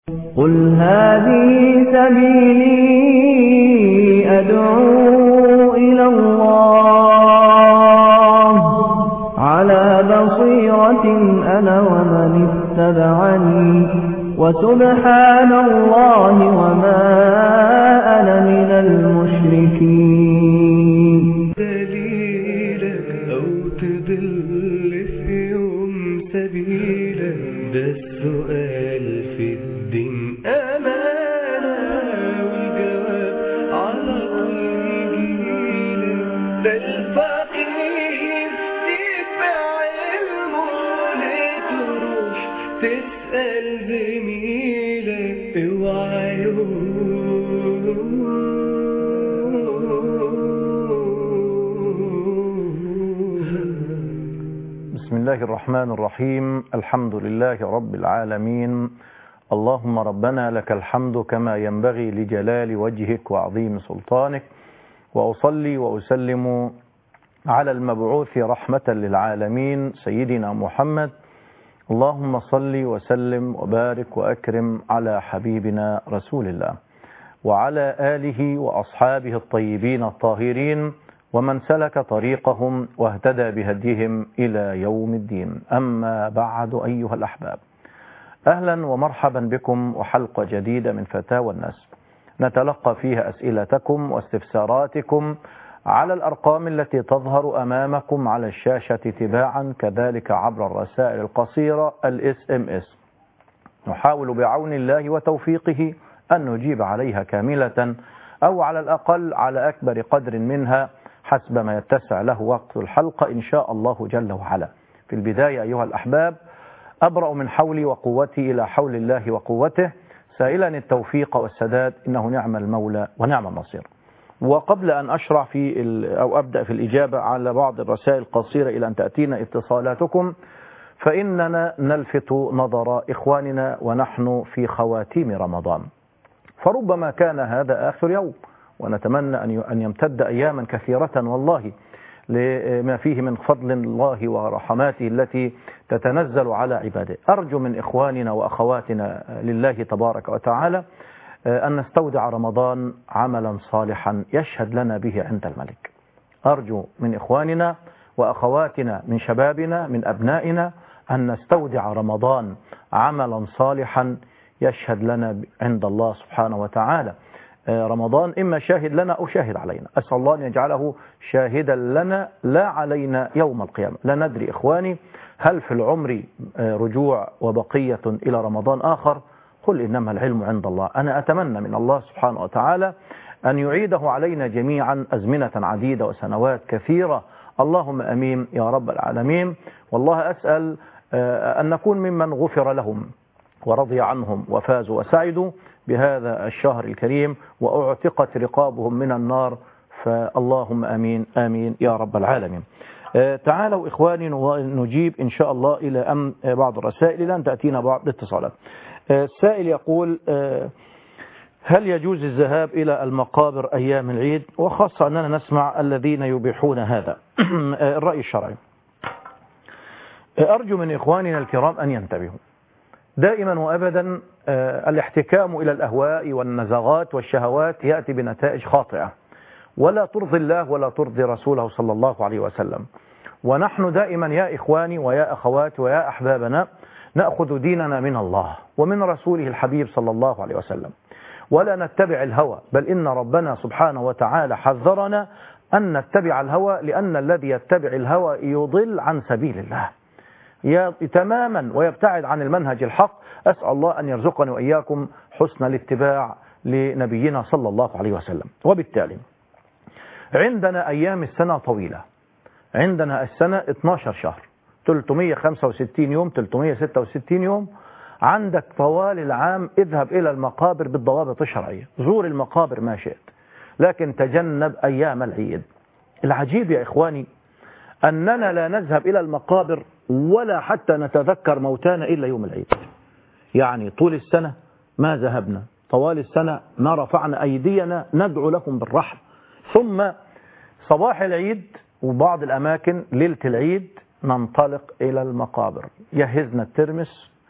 قل هذه سبيلي أدعو إلى الله على بصيرة أنا ومن اتبعني وسبحان الله وما أنا من المشركين. دليلك أو تضل في يوم سبيلك، ده السؤال في الدين أمانة، والجواب على طول يجيلك. ده الفقير تتبع علمه، لتروح تسأل زميلك اوعى بسم الله الرحمن الرحيم. الحمد لله رب العالمين. اللهم ربنا لك الحمد كما ينبغي لجلال وجهك وعظيم سلطانك، وأصلي وأسلم على المبعوث رحمة للعالمين سيدنا محمد. اللهم صل وسلم وبارك وأكرم على حبيبنا رسول الله وعلى آله وأصحابه الطيبين الطاهرين ومن سلك طريقهم واهتدى بهديهم إلى يوم الدين. أما بعد أيها الأحباب، أهلا ومرحبا بكم وحلقة جديدة من فتاوى الناس نتلقى فيها أسئلتكم واستفساراتكم على الأرقام التي تظهر أمامكم على الشاشة تباعا، كذلك عبر الرسائل القصيرة SMS. نحاول بعون الله وتوفيقه أن نجيب عليها كاملة أو على الأقل على أكبر قدر منها حسب ما يتسع له وقت الحلقة إن شاء الله جل وعلا. في البداية أيها الأحباب، أبرأ من حولي وقوتي إلى حول الله وقوته، سائلا التوفيق والسداد، إنه نعم المولى ونعم النصير. وقبل أن أشرع في أو أبدأ في الإجابة على بعض الرسائل القصيرة إلى أن تأتينا اتصالاتكم، فإننا نلفت نظر إخواننا ونحن في خواتيم رمضان، فربما كان هذا آخر يوم، ونتمنى أن يمتد أياما كثيرة والله لما فيه من فضل الله ورحماته التي تتنزل على عباده. أرجو من إخواننا وأخواتنا لله تبارك وتعالى أن نستودع رمضان عملا صالحا يشهد لنا به عند الملك. أرجو من إخواننا وأخواتنا من شبابنا من أبنائنا أن نستودع رمضان عملا صالحا يشهد لنا عند الله سبحانه وتعالى. رمضان إما شاهد لنا أو شاهد علينا، أسأل الله أن يجعله شاهدا لنا لا علينا يوم القيامة. لا ندري إخواني هل في العمر رجوع وبقية إلى رمضان آخر؟ قل إنما العلم عند الله. أنا أتمنى من الله سبحانه وتعالى أن يعيده علينا جميعا أزمنة عديدة وسنوات كثيرة، اللهم أمين يا رب العالمين. والله أسأل أن نكون ممن غفر لهم ورضي عنهم وفازوا وسعدوا بهذا الشهر الكريم وأعتقت رقابهم من النار، فاللهم أمين آمين يا رب العالمين. تعالوا إخواني نجيب إن شاء الله إلى بعض الرسائل لن تأتينا بعض الاتصالات. السائل يقول: هل يجوز الذهاب إلى المقابر أيام العيد؟ وخاصة أننا نسمع الذين يبيحون هذا. الرأي الشرعي، أرجو من إخواننا الكرام أن ينتبهوا دائما وأبدا. الاحتكام إلى الأهواء والنزغات والشهوات يأتي بنتائج خاطئة ولا ترضي الله ولا ترضي رسوله صلى الله عليه وسلم. ونحن دائما يا إخواني ويا أخواتي ويا أحبابنا نأخذ ديننا من الله ومن رسوله الحبيب صلى الله عليه وسلم، ولا نتبع الهوى، بل إن ربنا سبحانه وتعالى حذرنا أن نتبع الهوى، لأن الذي يتبع الهوى يضل عن سبيل الله تماما ويبتعد عن المنهج الحق. أسأل الله أن يرزقني وإياكم حسن الاتباع لنبينا صلى الله عليه وسلم. وبالتالي عندنا أيام السنة طويلة، عندنا السنة 12 شهر، 365 يوم، 366 يوم. عندك طوال العام اذهب إلى المقابر بالضوابط الشرعية، زور المقابر ما شئت، لكن تجنب أيام العيد. العجيب يا إخواني أننا لا نذهب إلى المقابر ولا حتى نتذكر موتانا إلا يوم العيد. يعني طول السنة ما ذهبنا، طوال السنة ما رفعنا أيدينا ندعو لهم بالرحمة، ثم صباح العيد وبعض الأماكن ليلة العيد ننطلق إلى المقابر، جهزنا الترمس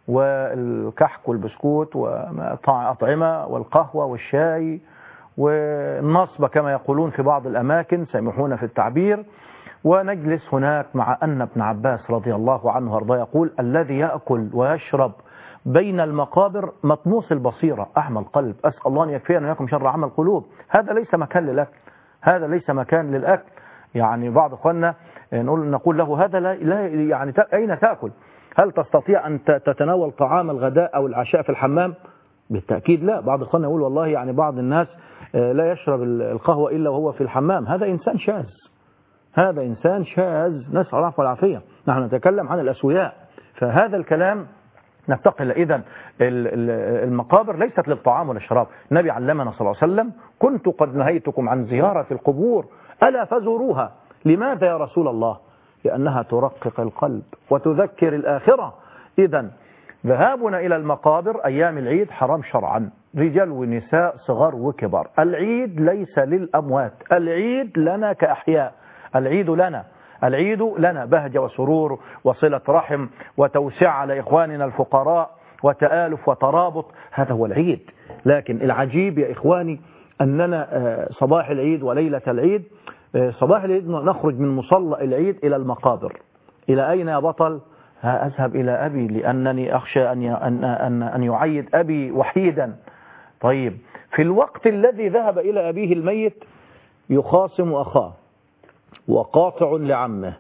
والكحك والبسكوت وأطعمة والقهوة والشاي والنصب كما يقولون في بعض الأماكن، سامحونا في التعبير. ونجلس هناك مع أن ابن عباس رضي الله عنه وارضاه يقول: الذي يأكل ويشرب بين المقابر مطموس البصيرة أعمى القلب، أسأل الله أن يكفينا وإياكم شر عمى القلوب. هذا ليس مكان للأكل، هذا ليس مكان للأكل. يعني بعض أخواننا نقول له: هذا لا يعني أين تأكل؟ هل تستطيع أن تتناول طعام الغداء أو العشاء في الحمام؟ بالتأكيد لا. بعض أخواننا يقول: والله يعني بعض الناس لا يشرب القهوة إلا وهو في الحمام. هذا إنسان شاذ، هذا إنسان شاذ، نسأل الله والعافية. نحن نتكلم عن الأسوياء، فهذا الكلام نفتقل. إذن المقابر ليست للطعام والشراب. النبي علمنا صلى الله عليه وسلم: كنت قد نهيتكم عن زيارة القبور ألا فزوروها. لماذا يا رسول الله؟ لأنها ترقق القلب وتذكر الآخرة. إذن ذهابنا إلى المقابر أيام العيد حرام شرعا، رجال ونساء صغار وكبار. العيد ليس للأموات، العيد لنا كأحياء، العيد لنا، العيد لنا بهجة وسرور وصلة رحم وتوسع على إخواننا الفقراء وتآلف وترابط، هذا هو العيد. لكن العجيب يا إخواني أننا صباح العيد وليلة العيد، صباح العيد نخرج من مصلى العيد إلى المقابر. إلى أين يا بطل؟ أذهب إلى أبي لأنني أخشى أن يعيد أبي وحيدا. طيب، في الوقت الذي ذهب إلى أبيه الميت يخاصم أخاه وقاطع لعمه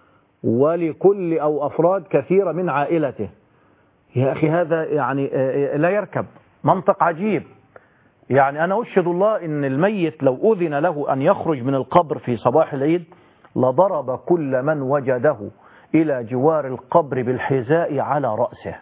ولكل أو أفراد كثيرة من عائلته. يا أخي هذا يعني لا يركب، منطق عجيب. يعني أنا أشهد الله إن الميت لو أذن له أن يخرج من القبر في صباح العيد لضرب كل من وجده إلى جوار القبر بالحذاء على رأسه.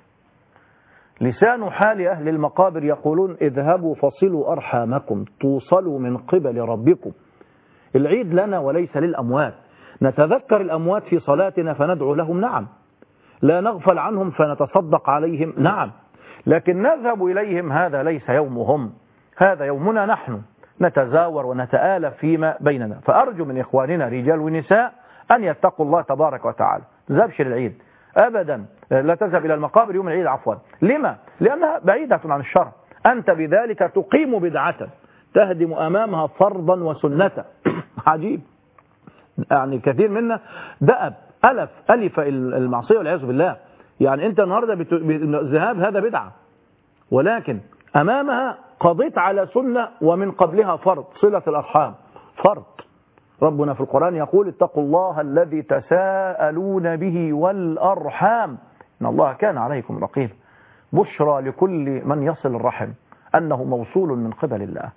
لسان حال أهل المقابر يقولون: اذهبوا فصلوا أرحامكم توصلوا من قبل ربكم. العيد لنا وليس للأموات. نتذكر الأموات في صلاتنا فندعو لهم، نعم. لا نغفل عنهم فنتصدق عليهم، نعم. لكن نذهب إليهم، هذا ليس يومهم، هذا يومنا نحن، نتزاور ونتآلف فيما بيننا. فأرجو من إخواننا رجال ونساء أن يتقوا الله تبارك وتعالى. تذهبش للعيد أبدا، لا تذهب إلى المقابر يوم العيد عفوا. لما؟ لأنها بعيدة عن الشرع. أنت بذلك تقيم بدعة تهدم أمامها فرضا وسنة. عجيب. يعني كثير منا دأب ألف المعصية والعياذ بالله. يعني أنت النهاردة الذهاب هذا بدعة، ولكن أمامها قضيت على سنة ومن قبلها فرض، صلة الأرحام فرض. ربنا في القرآن يقول: اتقوا الله الذي تساءلون به والأرحام إن الله كان عليكم رقيبا. بشرى لكل من يصل الرحم أنه موصول من قبل الله،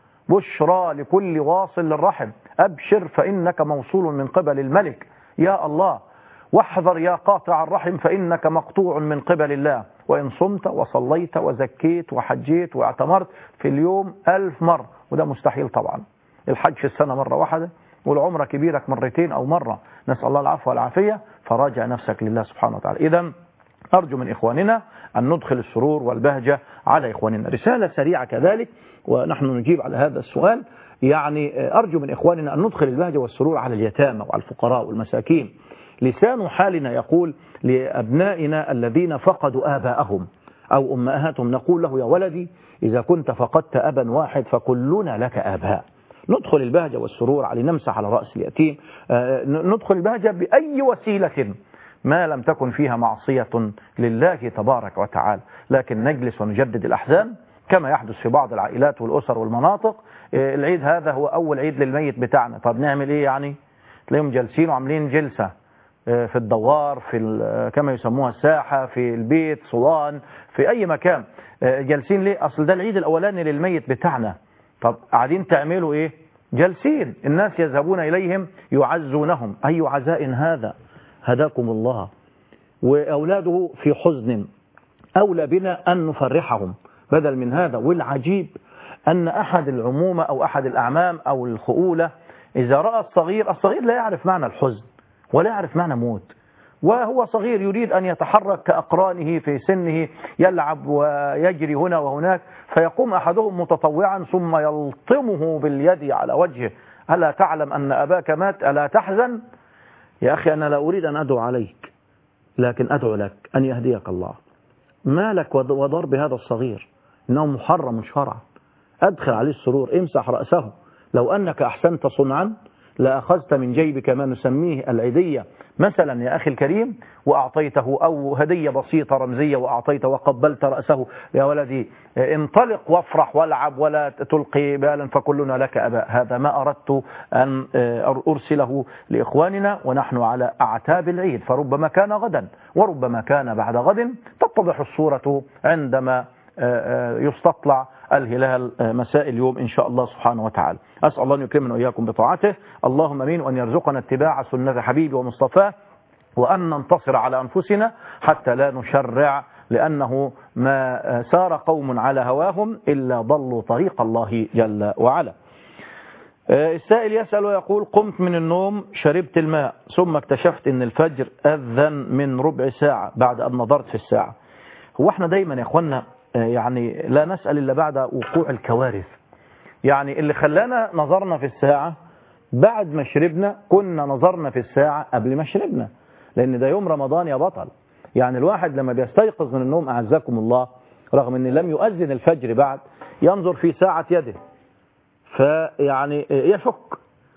بشرى لكل واصل للرحم، أبشر فإنك موصول من قبل الملك يا الله، واحذر يا قاطع الرحم فإنك مقطوع من قبل الله. وإن صمت وصليت وزكيت وحجيت واعتمرت في اليوم 1000 مرة، وده مستحيل طبعا. الحج في السنة مرة واحدة، والعمرة كبيرك مرتين أو مرة، نسأل الله العفو والعافية. فراجع نفسك لله سبحانه وتعالى. إذن أرجو من إخواننا أن ندخل السرور والبهجة على إخواننا. رسالة سريعة كذلك ونحن نجيب على هذا السؤال. يعني أرجو من إخواننا أن ندخل البهجة والسرور على اليتامى وعلى الفقراء والمساكين. لسان حالنا يقول لأبنائنا الذين فقدوا آباءهم أو أمهاتهم، نقول له: يا ولدي إذا كنت فقدت أبا واحد فكلنا لك آباء. ندخل البهجة والسرور على نمسح على رأس اليتيم، ندخل البهجة بأي وسيلة ما لم تكن فيها معصية لله تبارك وتعالى. لكن نجلس ونجدد الأحزان كما يحدث في بعض العائلات والأسر والمناطق. العيد هذا هو أول عيد للميت بتاعنا، طب نعمل إيه يعني؟ تلاقيهم جالسين وعاملين جلسة في الدوار، في كما يسموها الساحة، في البيت، صوان، في أي مكان، جالسين ليه؟ أصل ده العيد الأولاني للميت بتاعنا. طب قاعدين تعملوا إيه؟ جالسين، الناس يذهبون إليهم يعزونهم. أي عزاء هذا؟ هداكم الله. وأولاده في حزن، أولى بنا أن نفرحهم بدل من هذا. والعجيب أن أحد العمومة أو أحد الأعمام أو الخؤولة إذا رأى الصغير لا يعرف معنى الحزن ولا يعرف معنى موت، وهو صغير يريد أن يتحرك كأقرانه في سنه، يلعب ويجري هنا وهناك، فيقوم أحدهم متطوعا ثم يلطمه باليد على وجهه: ألا تعلم أن أباك مات؟ ألا تحزن؟ يا أخي أنا لا أريد أن أدعو عليك، لكن أدعو لك أن يهديك الله مالك وضرب هذا الصغير؟ إنه محرم شرعا. أدخل عليه السرور، امسح رأسه. لو أنك أحسنت صنعا لأخذت من جيبك ما نسميه العيدية مثلا يا أخي الكريم وأعطيته، أو هدية بسيطة رمزية وأعطيته وقبلت رأسه، يا ولدي انطلق وافرح والعب ولا تلقي بالا فكلنا لك أباء. هذا ما أردت أن أرسله لإخواننا ونحن على أعتاب العيد، فربما كان غدا وربما كان بعد غد. تتضح الصورة عندما يستطلع الهلال مساء اليوم إن شاء الله سبحانه وتعالى. أسأل الله أن يكرمنا وإياكم بطاعته، اللهم امين، وأن يرزقنا اتباع سنة حبيبي ومصطفاه، وأن ننتصر على أنفسنا حتى لا نشرع، لأنه ما سار قوم على هواهم إلا ضلوا طريق الله جل وعلا. السائل يسأل ويقول: قمت من النوم، شربت الماء، ثم اكتشفت أن الفجر أذن من ربع ساعة بعد أن نظرت في الساعة. هو احنا دايما يا اخوانا يعني لا نسأل إلا بعد وقوع الكوارث. يعني اللي خلانا نظرنا في الساعة بعد ما شربنا، كنا نظرنا في الساعة قبل ما شربنا، لأن ده يوم رمضان يا بطل. يعني الواحد لما بيستيقظ من النوم أعزكم الله، رغم أن لم يؤذن الفجر بعد، ينظر في ساعة يده فيعني يشك،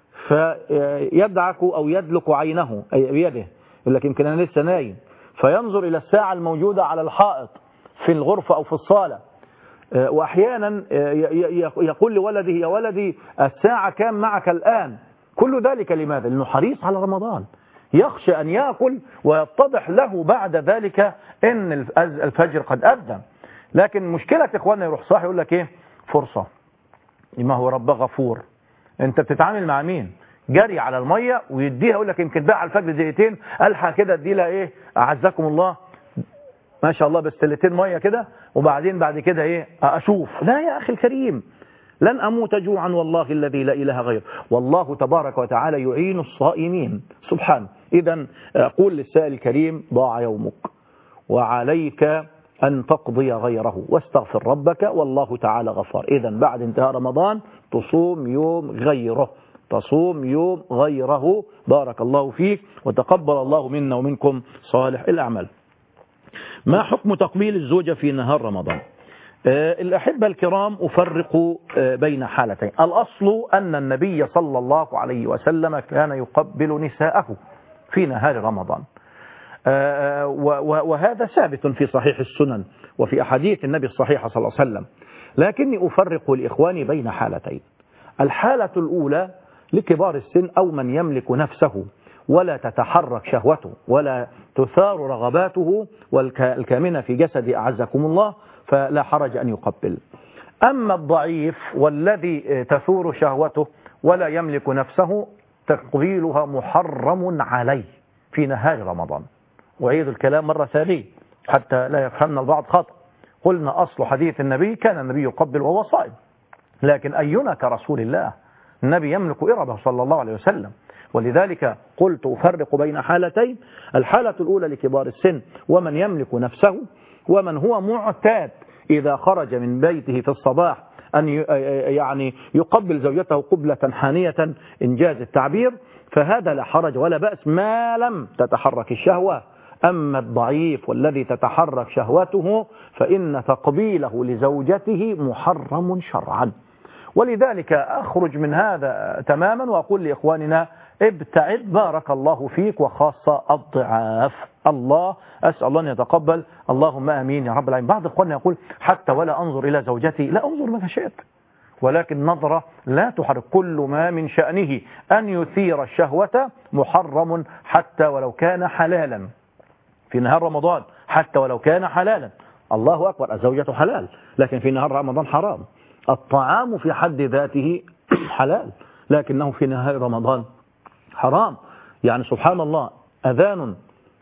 فيدعك أو يدلك عينه أي بيده، يقول لك يمكن أنا لسه نايم، فينظر إلى الساعة الموجودة على الحائط في الغرفة أو في الصالة. وأحيانا يقول لولده: يا ولدي الساعة كام معك الآن؟ كل ذلك لماذا؟ لأنه حريص على رمضان، يخشى أن يأكل ويتضح له بعد ذلك أن الفجر قد أذن. لكن مشكلة إخواننا يروح صاحي يقول لك إيه؟ فرصة، ما هو رب غفور. أنت بتتعامل مع مين؟ جري على المية ويديها، يقول لك يمكن بقى على الفجر دقيقتين ألحق كده ادي لها إيه أعزكم الله ما شاء الله بستلتين مية كده، وبعدين بعد كده إيه أشوف. لا يا أخي الكريم، لن أموت جوعا والله الذي لا إله غيره، والله تبارك وتعالى يعين الصائمين سبحانه. إذن أقول للسائل الكريم: ضاع يومك وعليك أن تقضي غيره، واستغفر ربك والله تعالى غفار. إذن بعد انتهاء رمضان تصوم يوم غيره، تصوم يوم غيره. بارك الله فيك وتقبل الله منا ومنكم صالح الأعمال. ما حكم تقبيل الزوجة في نهار رمضان؟ الأحبة الكرام، أفرق بين حالتين. الأصل أن النبي صلى الله عليه وسلم كان يقبل نساءه في نهار رمضان، وهذا ثابت في صحيح السنن وفي أحاديث النبي الصحيحة صلى الله عليه وسلم. لكني أفرق لإخواني بين حالتين. الحالة الأولى لكبار السن أو من يملك نفسه ولا تتحرك شهوته ولا تثار رغباته والكامنة في جسده أعزكم الله، فلا حرج أن يقبل. أما الضعيف والذي تثور شهوته ولا يملك نفسه، تقبيلها محرم عليه في نهار رمضان. وعيد الكلام مرة ثانية حتى لا يفهمنا البعض خطأ. قلنا أصل حديث النبي كان النبي يقبل وهو صائم، لكن أينا كرسول الله؟ النبي يملك إربه صلى الله عليه وسلم. ولذلك قلت أفرق بين حالتين. الحالة الأولى لكبار السن ومن يملك نفسه، ومن هو معتاد إذا خرج من بيته في الصباح أن يعني يقبل زوجته قبلة حانية إنجاز التعبير، فهذا لا حرج ولا بأس ما لم تتحرك الشهوة. أما الضعيف والذي تتحرك شهوته فإن تقبيله لزوجته محرم شرعا. ولذلك أخرج من هذا تماما وأقول لإخواننا: ابتعد بارك الله فيك، وخاصة الضعاف. الله أسأل الله أن يتقبل، اللهم آمين يا رب العالمين. بعض إخواننا يقول: حتى ولا أنظر إلى زوجتي. لا، أنظر ما شئت، ولكن نظرة لا تحرك. كل ما من شأنه أن يثير الشهوة محرم حتى ولو كان حلالا في نهار رمضان، حتى ولو كان حلالا. الله أكبر، الزوجة حلال، لكن في نهار رمضان حرام. الطعام في حد ذاته حلال، لكنه في نهار رمضان حرام. يعني سبحان الله، أذان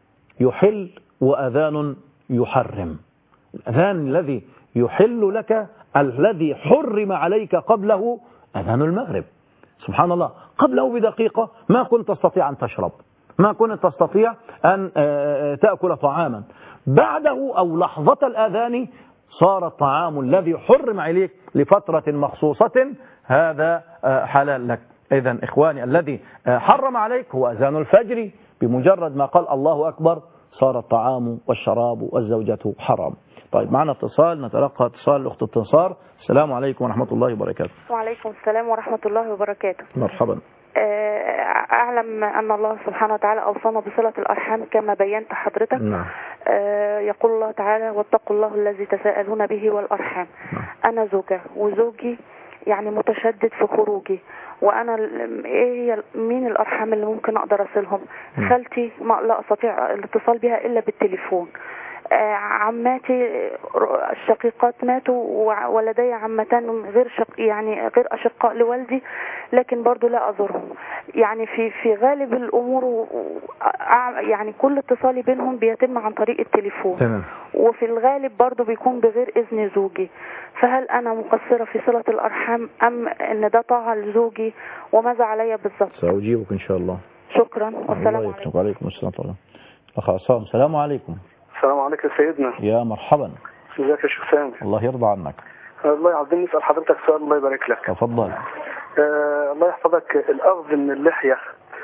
يحل وأذان يحرم. الأذان الذي يحل لك الذي حرم عليك قبله أذان المغرب. سبحان الله، قبله بدقيقة ما كنت تستطيع أن تشرب، ما كنت تستطيع أن تأكل طعاما. بعده أو لحظة الأذان صار الطعام الذي حرم عليك لفترة مخصوصة هذا حلال لك. إذن إخواني، الذي حرم عليك هو أذان الفجر، بمجرد ما قال الله أكبر صار الطعام والشراب والزوجة حرام. طيب معنا اتصال، نتلقى اتصال الأخت انتصار. السلام عليكم ورحمة الله وبركاته. وعليكم السلام ورحمة الله وبركاته. مرحبا. أعلم أن الله سبحانه وتعالى أوصانا بصلة الأرحام كما بينت حضرتك. نعم. يقول الله تعالى: واتقوا الله الذي تساءلون به والأرحام. نعم. أنا زوجة وزوجي يعني متشدد في خروجي، وأنا مين الأرحام اللي ممكن أقدر أصلهم؟ خالتي ما لا أستطيع الاتصال بها إلا بالتليفون. عماتي الشقيقات ماتوا، ولدي عمتان غير أشقاء لوالدي، لكن برضو لا أزورهم. يعني في غالب الأمور يعني كل اتصالي بينهم بيتم عن طريق التليفون. تمام. وفي الغالب برضو بيكون بغير إذن زوجي. فهل أنا مقصرة في صلة الأرحام أم أن ده طاعة لزوجي؟ وماذا علي بالضبط؟ سأجيبك إن شاء الله. شكرا والسلام عليكم. وعليكم السلام ورحمة الله. أخ عصام، السلام عليكم. السلام عليكم سيدنا. يا مرحبا. ازيك يا شيخ سامي؟ الله يرضى عنك. الله عايزين نسأل حضرتك سؤال، الله يبارك لك. تفضل. الله يحفظك. الأخذ من اللحية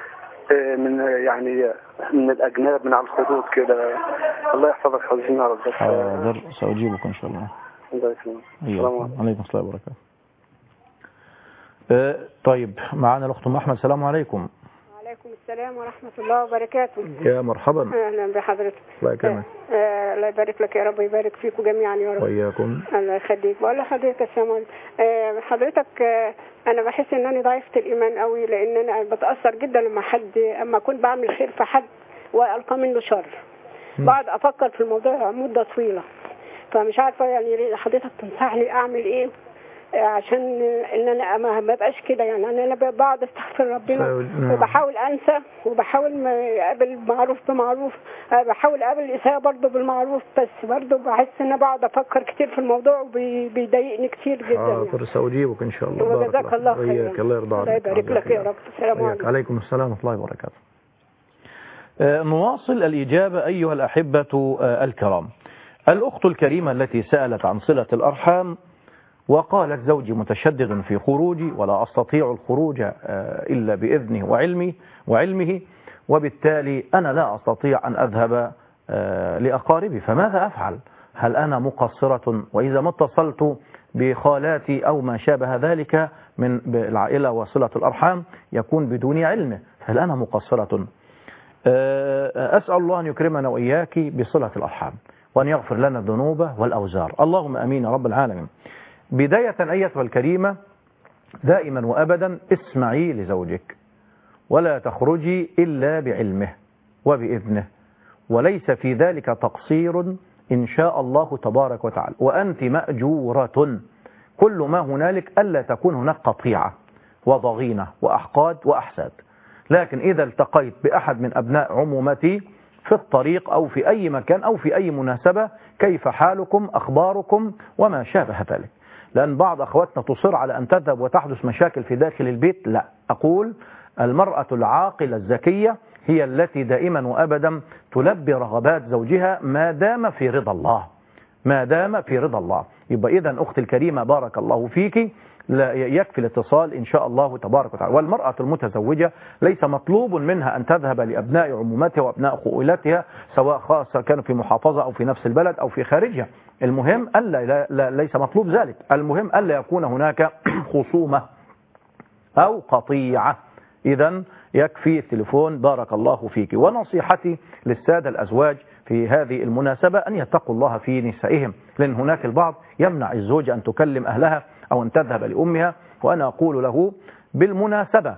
من الأجناب من على الخدود كده، الله يحفظك حزين يا رب. حاضر سأجيبك إن شاء الله. الله يسلمك. السلام عليكم السلام وبركاته. طيب معنا الأخت أم أحمد. السلام عليكم. وعليكم السلام ورحمة الله وبركاته. يا مرحبا. أهلا بحضرتك. الله يكرمك. الله يبارك لك يا رب، يبارك فيكم جميعا يا رب. وإياكم. الله يخليك. بقول لحضرتك السلام حضرتك، أنا بحس إن أنا ضعيفة الإيمان قوي، لأن أنا بتأثر جدا أما أكون بعمل خير في حد وألقى منه شر. بقعد أفكر في الموضوع مدة طويلة، فمش عارفة يعني حضرتك تنصحني أعمل إيه عشان ان انا ما بقاش كده. يعني انا بقعد استغفر ربنا وبحاول انسى، وبحاول ما اقابل معروف بمعروف، بحاول اقابل الاساءه برضه بالمعروف، بس برضه بحس ان انا بقعد افكر كتير في الموضوع وبيضايقني كتير جدا. حاضر سأجيبك ان شاء الله. وجزاك الله خيرا. الله يرضى عنك. الله يبارك لك يا رب. السلام عليكم. عليكم السلام ورحمه الله وبركاته. نواصل الإجابة أيها الأحبة الكرام. الأخت الكريمة التي سألت عن صلة الأرحام وقالت: زوجي متشدد في خروجي ولا أستطيع الخروج إلا بإذنه وعلمه، وبالتالي أنا لا أستطيع أن أذهب لأقاربي، فماذا أفعل؟ هل أنا مقصرة؟ وإذا ما اتصلت بخالاتي أو ما شابه ذلك من العائلة وصلة الأرحام يكون بدون علمه، هل أنا مقصرة؟ أسأل الله أن يكرمنا وإياك بصلة الأرحام، وأن يغفر لنا الذنوب والأوزار، اللهم أمين يا رب العالمين. بداية أيتها الكريمة، دائما وأبدا اسمعي لزوجك، ولا تخرجي إلا بعلمه وبإذنه، وليس في ذلك تقصير إن شاء الله تبارك وتعالى، وأنت مأجورة. كل ما هنالك ألا تكون هناك قطيعة وضغينة وأحقاد وأحساد. لكن إذا التقيت بأحد من أبناء عمومتي في الطريق أو في أي مكان أو في أي مناسبة، كيف حالكم، أخباركم وما شابه ذلك. لأن بعض أخواتنا تصر على أن تذهب وتحدث مشاكل في داخل البيت. لا، أقول المرأة العاقلة الذكية هي التي دائما وأبدا تلبي رغبات زوجها ما دام في رضا الله، ما دام في رضا الله. يبقى إذن أختي الكريمة بارك الله فيك، لا يكفي الاتصال إن شاء الله تبارك وتعالى. والمرأة المتزوجة ليس مطلوب منها أن تذهب لأبناء عمومتها وأبناء خؤولتها، سواء خاصة كانوا في محافظة أو في نفس البلد أو في خارجها. المهم ألا ليس مطلوب ذلك، المهم ألا يكون هناك خصومة أو قطيعة. إذن يكفي التليفون بارك الله فيك. ونصيحتي للسادة الأزواج في هذه المناسبة أن يتقوا الله في نسائهم، لأن هناك البعض يمنع الزوجة أن تكلم أهلها أو أن تذهب لأمها. وأنا أقول له بالمناسبة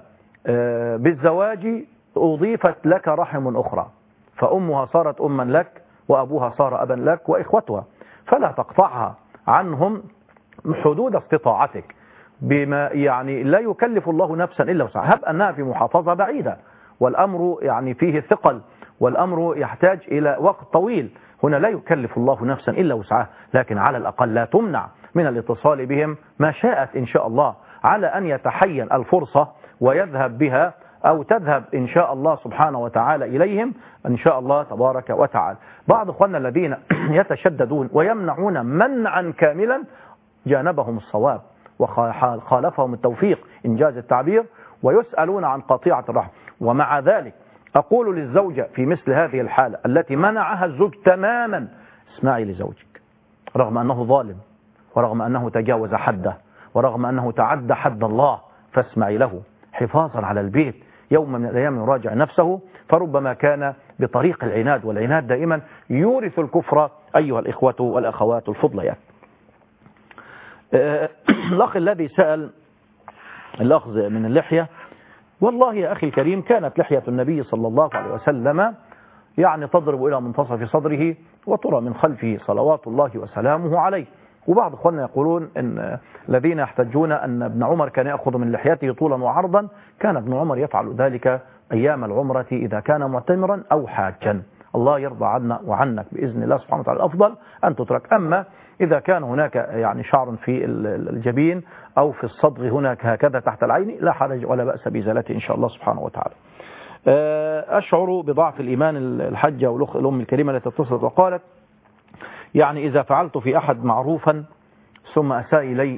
بالزواج أضيفت لك رحم أخرى، فأمها صارت أما لك وأبوها صار أبا لك وإخوتها، فلا تقطعها عنهم حدود استطاعتك، بما يعني لا يكلف الله نفسا إلا وسعها. هب أنها في محافظة بعيدة والأمر يعني فيه ثقل والأمر يحتاج إلى وقت طويل، هنا لا يكلف الله نفسا إلا وسعها، لكن على الأقل لا تمنع من الاتصال بهم ما شاءت إن شاء الله، على أن يتحين الفرصة ويذهب بها أو تذهب إن شاء الله سبحانه وتعالى إليهم إن شاء الله تبارك وتعالى. بعض أخواننا الذين يتشددون ويمنعون منعا كاملا جانبهم الصواب وخالفهم التوفيق إنجاز التعبير، ويسألون عن قطيعة الرحم. ومع ذلك أقول للزوجة في مثل هذه الحالة التي منعها الزوج تماما: اسمعي لزوجك رغم أنه ظالم، ورغم أنه تجاوز حده، ورغم أنه تعدى حد الله، فاسمعي له حفاظا على البيت. يوم من الأيام يراجع نفسه، فربما كان بطريق العناد، والعناد دائما يورث الكفر أيها الإخوة والأخوات الفضليات. الأخ الذي سأل الأخذ من اللحية، والله يا أخي الكريم كانت لحية النبي صلى الله عليه وسلم يعني تضرب إلى منتصف صدره، وترى من خلفه صلوات الله وسلامه عليه. وبعض أخواننا يقولون إن الذين يحتجون أن ابن عمر كان يأخذ من لحيته طولا وعرضا، كان ابن عمر يفعل ذلك أيام العمرة إذا كان معتمرا أو حاجا. الله يرضى عنا وعنك بإذن الله سبحانه وتعالى. الأفضل أن تترك. أما إذا كان هناك يعني شعر في الجبين أو في الصدغ هناك هكذا تحت العين، لا حرج ولا بأس بإزالته إن شاء الله سبحانه وتعالى. أشعر بضعف الإيمان. الحجة والأم الكريمة التي اتصلت وقالت يعني إذا فعلت في أحد معروفا ثم أساء إلي،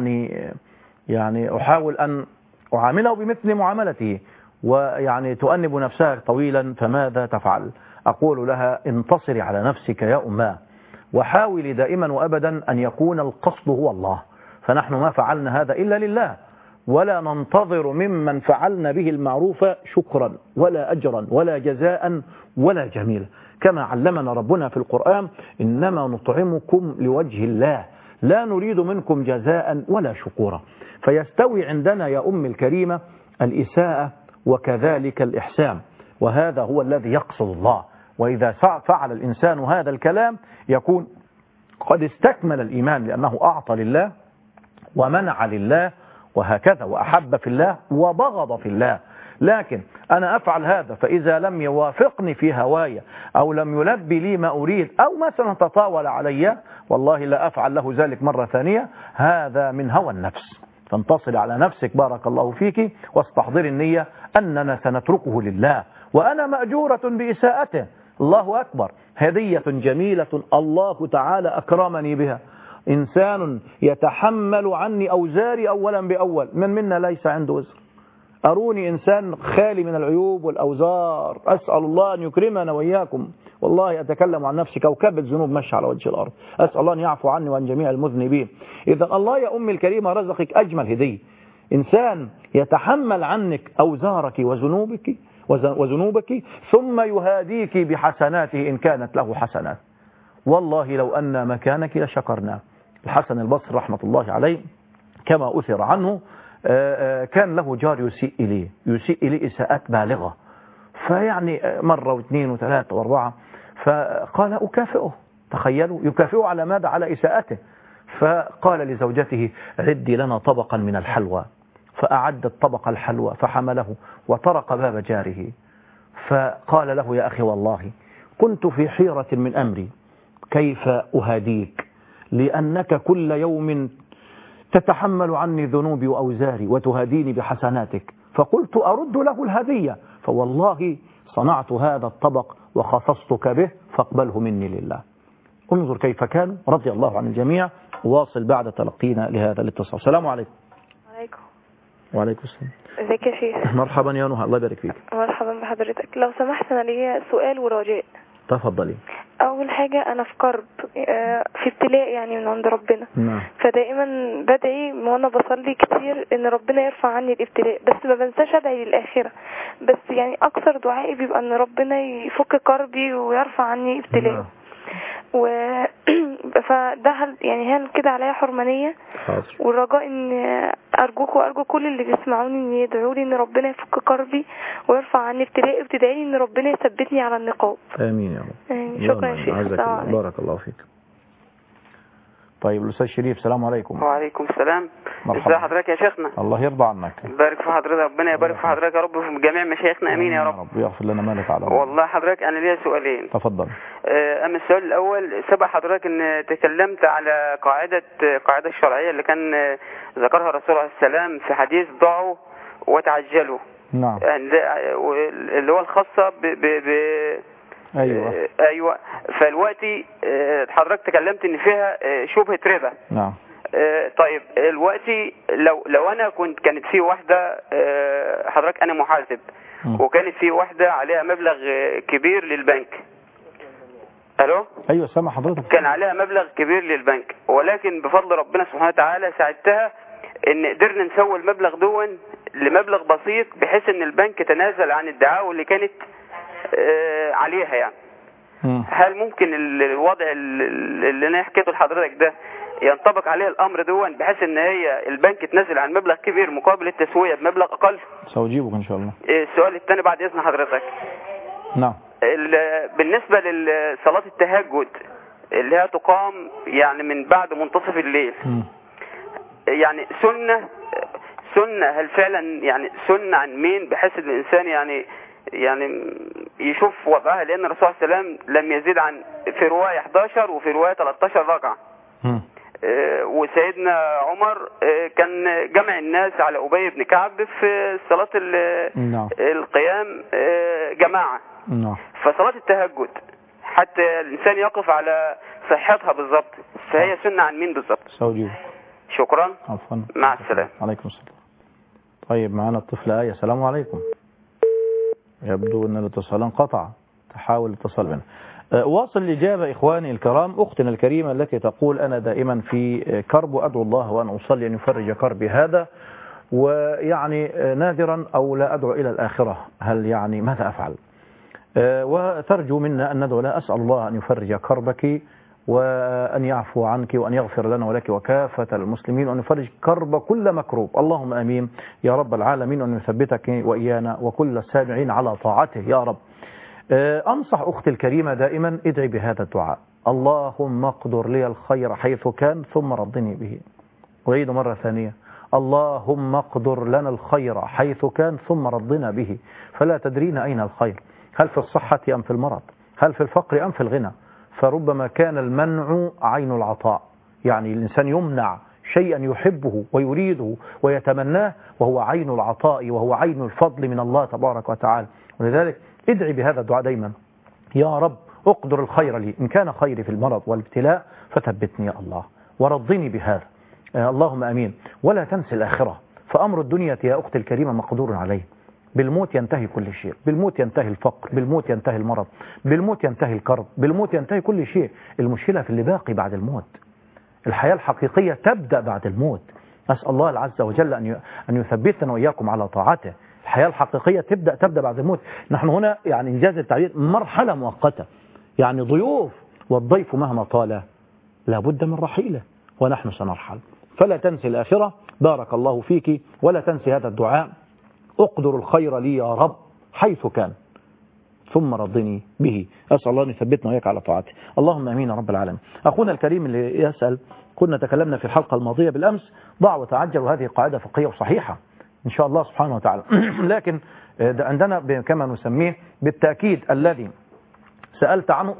يعني أحاول أن أعامله بمثل معاملته، ويعني تؤنب نفسها طويلا، فماذا تفعل؟ أقول لها انتصري على نفسك يا أماه، وحاولي دائما وأبدا أن يكون القصد هو الله، فنحن ما فعلنا هذا إلا لله، ولا ننتظر ممن فعلنا به المعروف شكرا ولا أجرا ولا جزاء ولا جميلا، كما علمنا ربنا في القرآن إنما نطعمكم لوجه الله لا نريد منكم جزاء ولا شكورا. فيستوي عندنا يا أم الكريمة الإساءة وكذلك الإحسان، وهذا هو الذي يقصد الله. وإذا فعل الإنسان هذا الكلام يكون قد استكمل الإيمان، لأنه أعطى لله ومنع لله وهكذا، وأحب في الله وبغض في الله. لكن أنا أفعل هذا، فإذا لم يوافقني في هوايا أو لم يلبي لي ما أريد أو مثلا تطاول علي، والله لا أفعل له ذلك مرة ثانية. هذا من هوى النفس. فانتصل على نفسك بارك الله فيك، واستحضر النية أننا سنتركه لله، وأنا مأجورة بإساءته. الله أكبر، هدية جميلة الله تعالى أكرمني بها. إنسان يتحمل عني أوزاري أولا بأول، من منا ليس عنده وزر؟ أروني إنسان خالي من العيوب والأوزار. أسأل الله أن يكرمنا وإياكم. والله أتكلم عن نفسي، كوكب الذنوب مشى على وجه الأرض. أسأل الله أن يعفو عني وعن جميع المذنبين. إذا الله يا أمي الكريمة رزقك أجمل هدية، إنسان يتحمل عنك أوزارك وذنوبك ثم يهاديك بحسناته إن كانت له حسنات. والله لو أن مكانك لشكرنا. الحسن البصري رحمة الله عليه كما أثر عنه كان له جار يسيء إليه إساءات بالغة، فيعني مرة واثنين وثلاثة واربعة، فقال أكافئه. تخيلوا، يكافئه على ماذا؟ على إساءته. فقال لزوجته عدي لنا طبقا من الحلوى، فأعدت طبق الحلوى فحمله وطرق باب جاره، فقال له يا أخي والله كنت في حيرة من أمري كيف أهاديك، لأنك كل يوم تتحمل عني ذنوبي وأوزاري وتهاديني بحسناتك، فقلت أرد له الهدية، فوالله صنعت هذا الطبق وخصصتك به فاقبله مني لله. انظر كيف كان رضي الله عن الجميع. واصل بعد تلقينا لهذا الاتصال. السلام عليكم. عليكم. وعليكم السلام. ازيك يا شيخ؟ مرحبا يا نهى، الله يبارك فيك. مرحبا بحضرتك. لو سمحت أنا ليا سؤال ورجاء. تفضلي. أول حاجة أنا في كرب، في ابتلاء يعني من عند ربنا. نعم. فدائما بدعي وأنا بصلي كتير إن ربنا يرفع عني الابتلاء، بس ما بنساش أدعي للآخرة. بس يعني أكثر دعائي بيبقى إن ربنا يفك كربي ويرفع عني ابتلاء. نعم. فده هل كده عليا حرمانية؟ حاضر. والرجاء ان ارجوك وارجو كل اللي بيسمعوني ان يدعوا لي ان ربنا يفك كربي ويرفع عني ابتلائي، وابتدائي لي ان ربنا يثبتني على النقاب. امين يا رب. شكرا يا شيخ. بارك الله فيك. طيب الأستاذ شريف، السلام عليكم. وعليكم السلام. مرحبا. ازي حضرتك يا شيخنا؟ الله يرضى عنك. يبارك في حضرتك، ربنا يبارك في حضرتك يا رب وفي جميع مشايخنا، امين يا رب. يغفر لنا ما لا تعلم. والله حضرتك انا ليا سؤالين. تفضل. اما السؤال الاول، سبق حضرتك ان تكلمت على قاعده الشرعيه اللي كان ذكرها الرسول عليه السلام في حديث ضعوا وتعجلوا. نعم. اللي هو الخاصه ايوه. فالوقتي حضرتك تكلمت ان فيها شبهه ربا. نعم. طيب الوقتي لو انا كانت في واحده، حضرتك انا محاسب وكانت في واحده عليها مبلغ كبير للبنك، الو. ايوه سامع حضرتك. كان عليها مبلغ كبير للبنك، ولكن بفضل ربنا سبحانه وتعالى ساعدتها ان قدرنا نسوي المبلغ دون لمبلغ بسيط، بحيث ان البنك تنازل عن الدعاوى اللي كانت عليها يعني. هل ممكن الوضع اللي انا حكيته لحضرتك ده ينطبق عليه الامر دون، بحيث ان هي البنك تنزل عن مبلغ كبير مقابل التسويه بمبلغ اقل؟ سأجيبك ان شاء الله. السؤال الثاني بعد اذن حضرتك. نعم. بالنسبه لصلاه التهجد اللي هي تقام يعني من بعد منتصف الليل، يعني سنه هل فعلا يعني سنه عن مين، بحيث ان الانسان يعني يشوف وضعها؟ لان الرسول صلى الله عليه وسلم لم يزيد عن في روايه 11 وفي روايه 13 ركعه. وسيدنا عمر كان جمع الناس على أبي بن كعب في صلاة القيام جماعة. فصلاة التهجد حتى الإنسان يقف على صحتها بالضبط، فهي سنة عن مين بالضبط؟ سأجيب. شكرا. عفوا. مع السلامة. عليكم السلام. طيب معنا الطفلة آية. السلام عليكم. يبدو أن الاتصال انقطع، تحاول الاتصال بنا. واصل الإجابة إخواني الكرام. أختنا الكريمة التي تقول أنا دائما في كرب وأدعو الله وأن أصلي أن يفرج كربي هذا، ويعني نادرا أو لا أدعو إلى الآخرة، هل يعني ماذا أفعل؟ وترجو منا أن ندعو لها. أسأل الله أن يفرج كربك وأن يعفو عنك وأن يغفر لنا ولك وكافة المسلمين، وأن يفرج كرب كل مكروب. اللهم أمين يا رب العالمين، وأن يثبتك وإيانا وكل السامعين على طاعته يا رب. أنصح أختي الكريمة دائما ادعي بهذا الدعاء: اللهم اقدر لي الخير حيث كان ثم ردني به. أعيد مرة ثانية: اللهم اقدر لنا الخير حيث كان ثم ردنا به. فلا تدرين أين الخير، هل في الصحة أم في المرض، هل في الفقر أم في الغنى. فربما كان المنع عين العطاء، يعني الإنسان يمنع شيئا يحبه ويريده ويتمناه وهو عين العطاء وهو عين الفضل من الله تبارك وتعالى. ولذلك ادعي بهذا الدعاء دايما: يا رب اقدر الخير لي، إن كان خيري في المرض والابتلاء فثبتني يا الله ورضني بهذا. اللهم أمين. ولا تنسي الآخرة، فأمر الدنيا يا أختي الكريمة مقدور عليه. بالموت ينتهي كل شيء، بالموت ينتهي الفقر، بالموت ينتهي المرض، بالموت ينتهي الكرب، بالموت ينتهي كل شيء. المشكلة في اللي باقي بعد الموت. الحياة الحقيقية تبدأ بعد الموت. أسأل الله عز وجل أن يثبتنا وإياكم على طاعته. الحياة الحقيقية تبدأ بعد الموت. نحن هنا يعني إنجاز التعبير مرحلة مؤقتة، يعني ضيوف، والضيف مهما طال لابد من رحيله، ونحن سنرحل. فلا تنسي الآخرة، بارك الله فيك، ولا تنسي هذا الدعاء: اقدر الخير لي يا رب حيث كان ثم رضني به. أسأل الله أن يثبتنا وإياك على طاعته. اللهم أمين رب العالمين. أخونا الكريم اللي يسأل، كنا تكلمنا في الحلقة الماضية بالأمس: ضع وتعجل، وهذه قاعدة فقهية وصحيحة إن شاء الله سبحانه وتعالى. لكن عندنا كما نسميه بالتأكيد الذي سألت عنه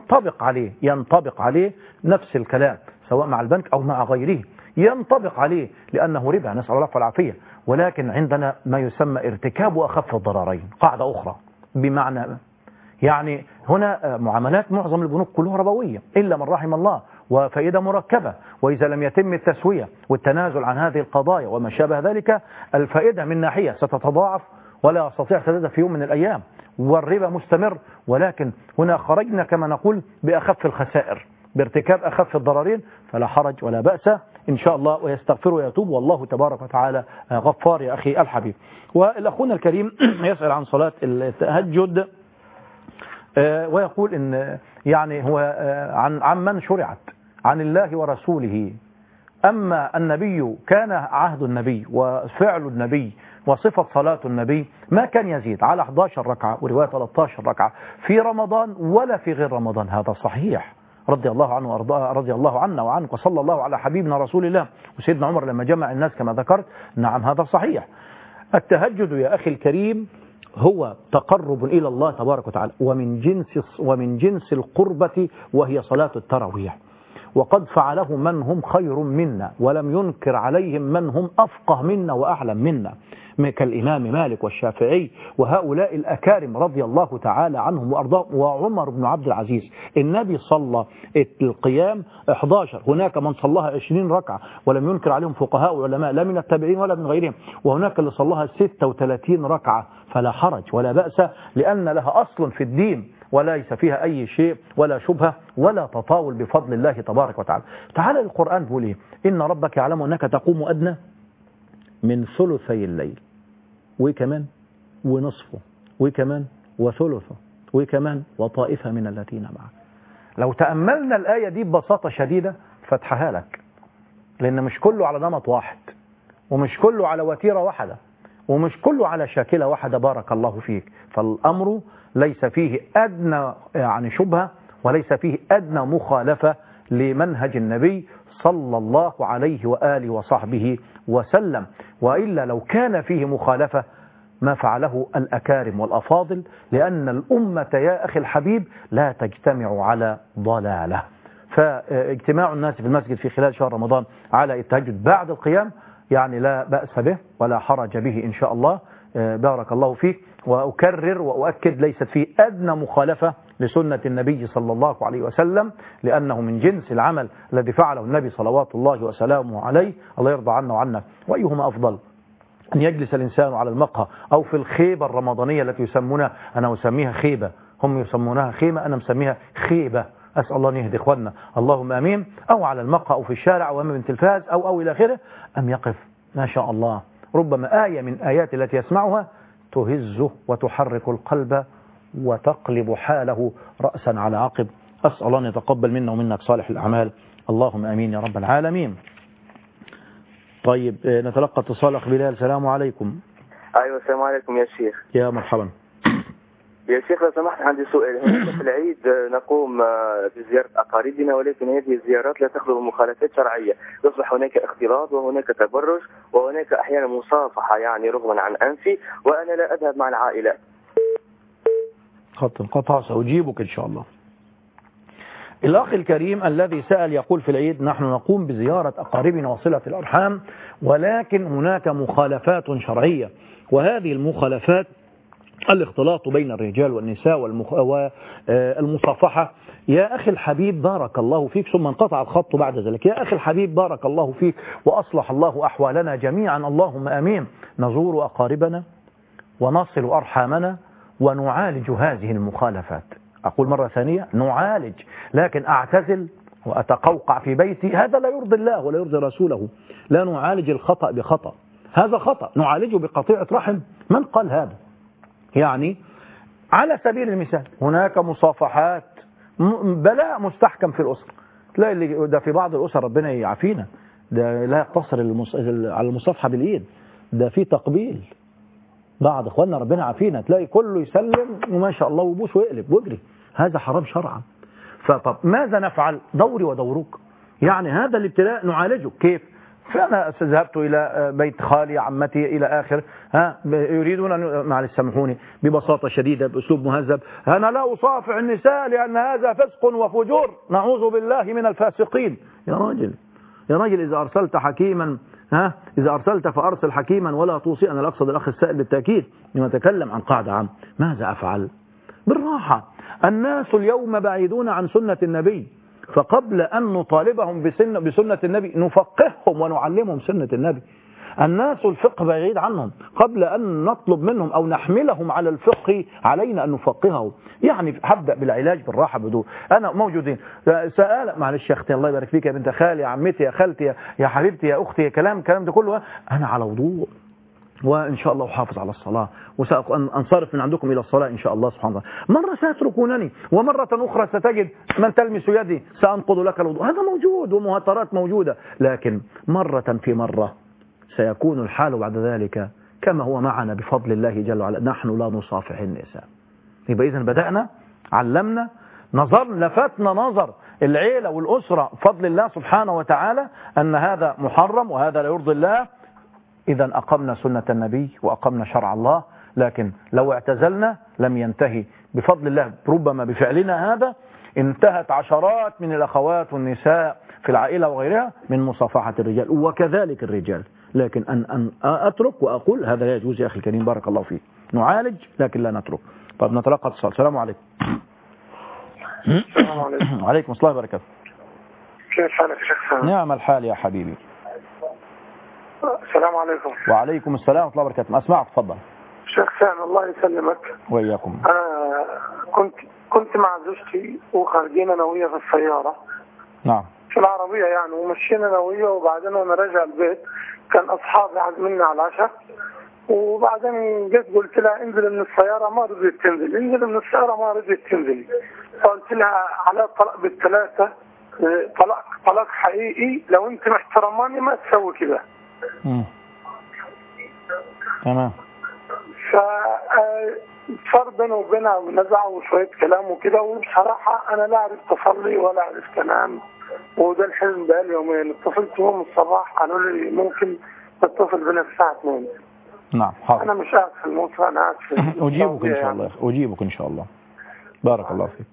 ينطبق عليه نفس الكلام، سواء مع البنك أو مع غيره، ينطبق عليه لأنه ربا، نسأل الله العافية. ولكن عندنا ما يسمى ارتكاب أخف الضررين، قاعدة أخرى. بمعنى يعني هنا معاملات معظم البنوك كلها ربوية إلا من رحم الله، وفائدة مركبة، وإذا لم يتم التسوية والتنازل عن هذه القضايا وما شابه ذلك، الفائدة من ناحية ستتضاعف ولا يستطيع تزيد في يوم من الأيام، والربا مستمر. ولكن هنا خرجنا كما نقول بأخف الخسائر، بارتكاب أخف الضررين، فلا حرج ولا بأس إن شاء الله، ويستغفر ويتوب، والله تبارك وتعالى غفار يا أخي الحبيب. والأخونا الكريم يسأل عن صلاة التهجد، ويقول إن يعني هو عن من شرعت، عن الله ورسوله. أما النبي كان عهد النبي وفعل النبي وصفة صلاة النبي ما كان يزيد على 11 ركعة ورواية 13 ركعة في رمضان ولا في غير رمضان. هذا صحيح. رضي الله عنه وارضاه، رضي الله عنا وعنك، وصلى الله على حبيبنا رسول الله. وسيدنا عمر لما جمع الناس كما ذكرت، نعم هذا صحيح. التهجد يا أخي الكريم هو تقرب إلى الله تبارك وتعالى، ومن جنس القربة، وهي صلاة التراويح. وقد فعله من هم خير منا، ولم ينكر عليهم من هم أفقه منا وأعلم منا، كالإمام مالك والشافعي وهؤلاء الأكارم رضي الله تعالى عنهم وأرضاهم، وعمر بن عبد العزيز. النبي صلى القيام 11، هناك من صلىها 20 ركعة ولم ينكر عليهم فقهاء وعلماء لا من التابعين ولا من غيرهم، وهناك اللي صلىها 36 ركعة. فلا حرج ولا بأس، لأن لها أصل في الدين، وليس فيها أي شيء ولا شبهة ولا تطاول بفضل الله تبارك وتعالى. تعالى القرآن بيقول إيه؟ إن ربك يعلم أنك تقوم أدنى من ثلثي الليل وكمان ونصفه وكمان وثلثه وكمان وطائفة من الذين معك. لو تأملنا الآية دي ببساطة شديدة فتحها لك، لأن مش كله على نمط واحد، ومش كله على وتيرة واحدة، ومش كله على شاكلة واحدة. بارك الله فيك. فالأمر ليس فيه أدنى يعني شبهة، وليس فيه أدنى مخالفة لمنهج النبي صلى الله عليه وآله وصحبه وسلم. وإلا لو كان فيه مخالفة ما فعله الأكارم والأفاضل، لأن الأمة يا أخي الحبيب لا تجتمع على ضلالة. فاجتماع الناس في المسجد في خلال شهر رمضان على التهجد بعد القيام يعني لا بأس به ولا حرج به إن شاء الله. بارك الله فيك. وأكرر وأؤكد ليست فيه أدنى مخالفة لسنة النبي صلى الله عليه وسلم، لأنه من جنس العمل الذي فعله النبي صلوات الله وسلامه عليه. الله يرضى عنا وعنك. وأيهما أفضل، أن يجلس الإنسان على المقهى أو في الخيبة الرمضانية التي يسمونها، أنا أسميها خيبة، هم يسمونها خيمة، أنا مسميها خيبة، أسأل الله أن يهدي إخواننا اللهم آمين. أو على المقهى أو في الشارع أو أمام التلفاز أو إلى آخره، أم يقف ما شاء الله ربما آية من آيات التي يسمعها تهزه وتحرك القلب وتقلب حاله رأسا على عقب. أسأل الله أن يتقبل منا ومنك صالح الأعمال اللهم آمين يا رب العالمين. طيب نتلقى اتصال أخ بلال. السلام عليكم. أيوة السلام عليكم يا شيخ. يا مرحبا يا شيخ لو سمحت عندي سؤال. هناك في العيد نقوم بزيارة أقاربنا، ولكن هذه الزيارات لا تخلو من مخالفات شرعية. يصبح هناك اختلاط وهناك تبرج وهناك أحيانا مصافحة يعني رغما عن أنفي، وأنا لا أذهب مع العائلات. خط انقطع، سأجيبك إن شاء الله. الأخ الكريم الذي سأل يقول في العيد نحن نقوم بزيارة أقاربنا وصلة الأرحام، ولكن هناك مخالفات شرعية، وهذه المخالفات الاختلاط بين الرجال والنساء والمصافحة. يا أخي الحبيب بارك الله فيك. ثم انقطع الخط بعد ذلك. يا أخي الحبيب بارك الله فيك وأصلح الله أحوالنا جميعا اللهم آمين. نزور أقاربنا ونصل أرحامنا ونعالج هذه المخالفات. أقول مرة ثانية نعالج، لكن أعتزل وأتقوقع في بيتي هذا لا يرضي الله ولا يرضي رسوله. لا نعالج الخطأ بخطأ، هذا خطأ نعالجه بقطيعة رحم. من قال هذا؟ يعني على سبيل المثال هناك مصافحات بلاء مستحكم في الأسرة، تلاقي اللي ده في بعض الأسر ربنا يعافينا ده لا يقتصر على المصافحة بالإيد، ده في تقبيل بعض إخواننا ربنا يعافينا، تلاقي كله يسلم وما شاء الله وبوس ويقلب ويجري. هذا حرام شرعا. فطب ماذا نفعل؟ دوري ودورك. يعني هذا الابتلاء نعالجه كيف؟ فأنا ذهبت إلى بيت خالي عمتي إلى آخر، يريدون أن معلش سامحوني ببساطة شديدة بأسلوب مهذب، أنا لا أصافح النساء لأن هذا فسق وفجور، نعوذ بالله من الفاسقين. يا راجل إذا أرسلت حكيما إذا أرسلت فأرسل حكيما ولا توصي. أنا أقصد الأخ السائل بالتأكيد لما نتكلم عن قاعدة عام. ماذا أفعل؟ بالراحة. الناس اليوم بعيدون عن سنة النبي، فقبل أن نطالبهم بسنة النبي نفقههم ونعلمهم سنة النبي. الناس الفقه بعيد عنهم، قبل أن نطلب منهم أو نحملهم على الفقه علينا أن نفقههم. يعني هبدأ بالعلاج بالراحة بدون أنا موجودين. سأل معلش يا أختي الله يبارك فيك يا بنت خالي يا عمتي يا خالتي يا حبيبتي يا أختي، كلام ده كله أنا على وضوء وإن شاء الله أحافظ على الصلاة وسأنصرف من عندكم إلى الصلاة إن شاء الله سبحانه وتعالى. مرة سيتركونني ومرة أخرى ستجد من تلمس يدي سأنقض لك الوضوء. هذا موجود ومهاترات موجودة، لكن مرة في مرة سيكون الحال بعد ذلك كما هو معنا بفضل الله جل وعلا. نحن لا نصافح النساء. يبقى إذن بدأنا علمنا لفتنا نظر العيلة والأسرة فضل الله سبحانه وتعالى أن هذا محرم وهذا لا يرضي الله. إذا أقمنا سنة النبي وأقمنا شرع الله، لكن لو اعتزلنا لم ينتهي بفضل الله. ربما بفعلنا هذا انتهت عشرات من الأخوات والنساء في العائلة وغيرها من مصافحة الرجال، وكذلك الرجال. لكن أن أترك وأقول هذا لا يجوز يا أخي الكريم بارك الله فيك. نعالج لكن لا نترك. طب نتلقى اتصال. السلام عليكم. السلام عليكم. وعليكم السلام وبركاته. كيف حالك يا شيخ سامي؟ نعم الحال يا حبيبي. السلام عليكم. وعليكم السلام ورحمة الله وبركاته. أسمعك تفضل. شيخ سامي الله يسلمك. وإياكم. أنا كنت مع زوجتي وخارجين انا وهي في السياره نعم. في العربيه يعني، ومشينا انا وهي، وبعدين وانا راجع البيت كان اصحابي عازميني على العشاء، وبعدين جيت قلت لها انزل من السياره، ما رضيت تنزل، انزل من السياره ما رضيت تنزل. فقلت لها على طلاق بالثلاثه، طلاق حقيقي، لو انت محترماني ما تسوي كده. تمام. صار بيني وبينها نزع وشويه كلام وكده، وبصراحه انا لا عرفت اصلي ولا عرفت انام، وده الحلم بقالي يومين. اتصلت يوم الصباح قالوا لي ممكن تتصل بنا الساعه 2. نعم حاضر. انا مش قاعد في الموسى، انا قاعد في اجيبك ان شاء الله، اجيبك ان شاء الله. بارك الله فيك.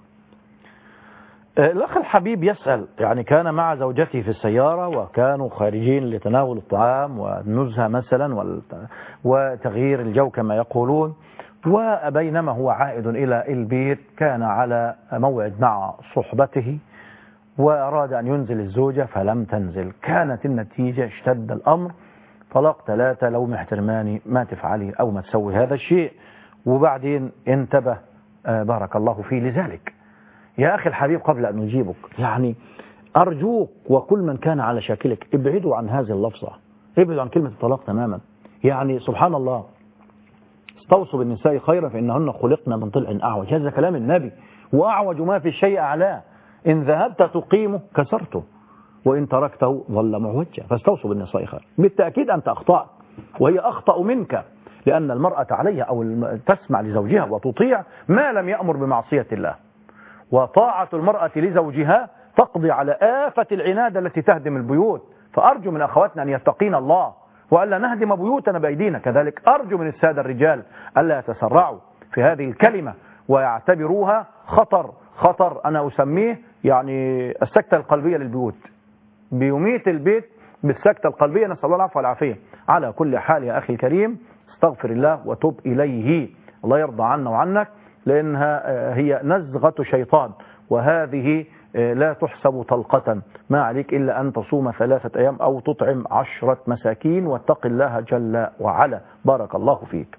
الأخ الحبيب يسأل، يعني كان مع زوجته في السيارة وكانوا خارجين لتناول الطعام والنزهة مثلا وتغيير الجو كما يقولون، وبينما هو عائد إلى البيت كان على موعد مع صحبته وأراد أن ينزل الزوجة فلم تنزل. كانت النتيجة اشتد الأمر، طلاق 3، لو محترماني ما تفعلي أو ما تسوي هذا الشيء. وبعدين انتبه بارك الله فيه لذلك. يا أخي الحبيب قبل أن نجيبك، يعني أرجوك وكل من كان على شاكلك ابعدوا عن هذه اللفظة، ابعدوا عن كلمة الطلاق تماما. يعني سبحان الله، استوصوا بالنساء خيرا فإنهن خلقنا من ضلع أعوج، هذا كلام النبي، وأعوج ما في الشيء أعلاه، إن ذهبت تقيمه كسرته وإن تركته ظل معوجا، فاستوصوا بالنساء خيرا. بالتأكيد أنت أخطأت وهي أخطأ منك، لأن المرأة عليها أو تسمع لزوجها وتطيع ما لم يأمر بمعصية الله، وطاعة المرأة لزوجها تقضي على آفة العناد التي تهدم البيوت. فأرجو من أخواتنا أن يتقين الله وألا نهدم بيوتنا بأيدينا. كذلك أرجو من السادة الرجال ألا يتسرعوا في هذه الكلمة ويعتبروها خطر أنا أسميه يعني السكتة القلبية للبيوت، بيميت البيت بالسكتة القلبية، نسأل الله العفو والعافية. على كل حال يا أخي الكريم، استغفر الله وتب إليه، الله يرضى عنا وعنك، لأنها هي نزغة شيطان، وهذه لا تحسب طلقة. ما عليك إلا أن تصوم 3 أيام أو تطعم 10 مساكين، واتق الله جل وعلا. بارك الله فيك.